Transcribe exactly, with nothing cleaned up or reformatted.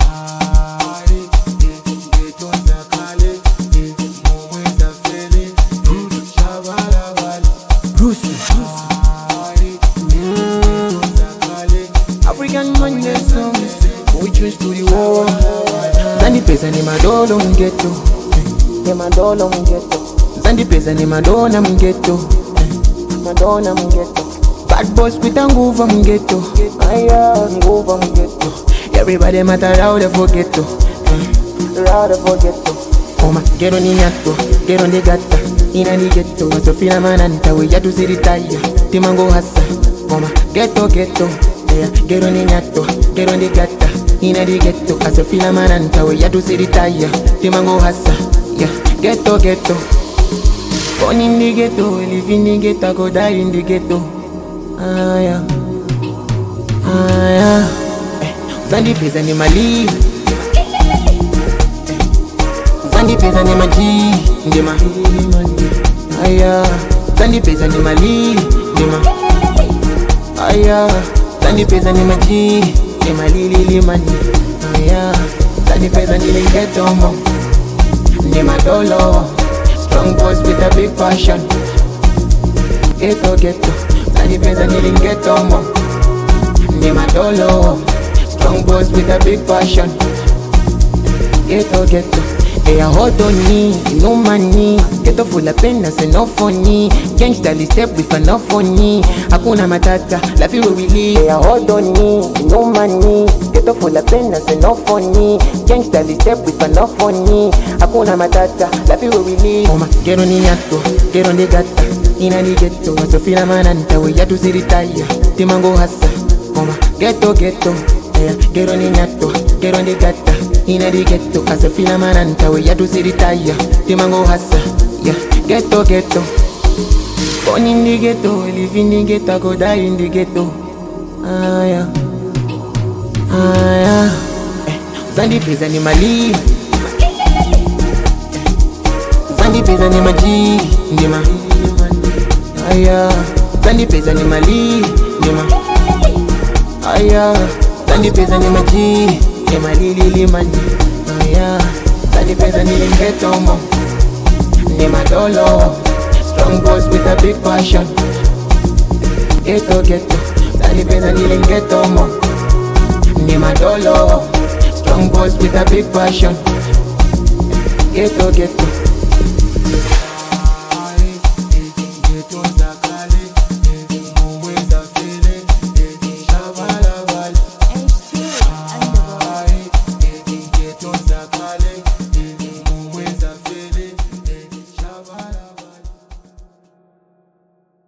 African money songs, we choose to the war. Zandi pesa ni madolo mgeto, ni madolo mgeto. Zandi pesa ni madona mgeto, madona mgeto. Bad boys with a nguva mgeto, aya nguva mgeto. Everybody matter how they forget to, how they forget to. Oh my, get on the nyato, get on the gata, ina the ghetto. So fina mananta, we ya to see the tire. Timango hasa, oh my, ghetto ghetto. Yeah, get on the nyato, get on the gata, ina the ghetto. So fina mananta, we ya to see the tire. Timango hasa, yeah, ghetto ghetto. Born in the ghetto, live in the ghetto, go die in the ghetto. Ah yeah, ah yeah. Zandi pesa ni mali, Zandi pesa ni maji, ndema. Aya, Zandi pesa ni mali, ndema. Aya, Zandi pesa ni maji, ndema lili limani. Aya, Zandi pesa ni lingeto mo, ndema dolo. Strong boys with a big passion. Ghetto ghetto, Zandi pesa ni lingeto mo, ndema dolo. Strong boys with a big passion. Ghetto, ghetto. Hey, I hold on me, no money. Ghetto full of pain, that's enough for me. Gangsta step with enough for me. Hakuna matata, life you will live. Hey, I hold on me, no money. Ghetto full of pain, that's enough for me. Gangsta step with enough for me. Hakuna matata, life you will live. Oh my, get on the nyato, get on the gata. Ina the ghetto, so feel a mananta. We have to see the tire. Timango hasa, oh my, ghetto, ghetto. Yeah, get on the nyato, get on the gata, ina the ghetto. As a feel a mananta, we have to see the tire. Timango hasa, yeah, ghetto, ghetto. Born in the ghetto, live in the ghetto, go die in the ghetto. Ah yeah, ah yeah. Zandi pesa ni mali, Zandi pesa ni maji, ndema. Aya, Zandi pesa ni mali, ndema. Aya. Zandi pesa ni maji, ndema lili limani. Aya, Zandi pesa ni lingeto mo, ndema dolo. Strong boys with a big passion. Ghetto ghetto, Zandi pesa ni lingeto mo, ndema dolo. Strong boys with a big passion. Ghetto ghetto.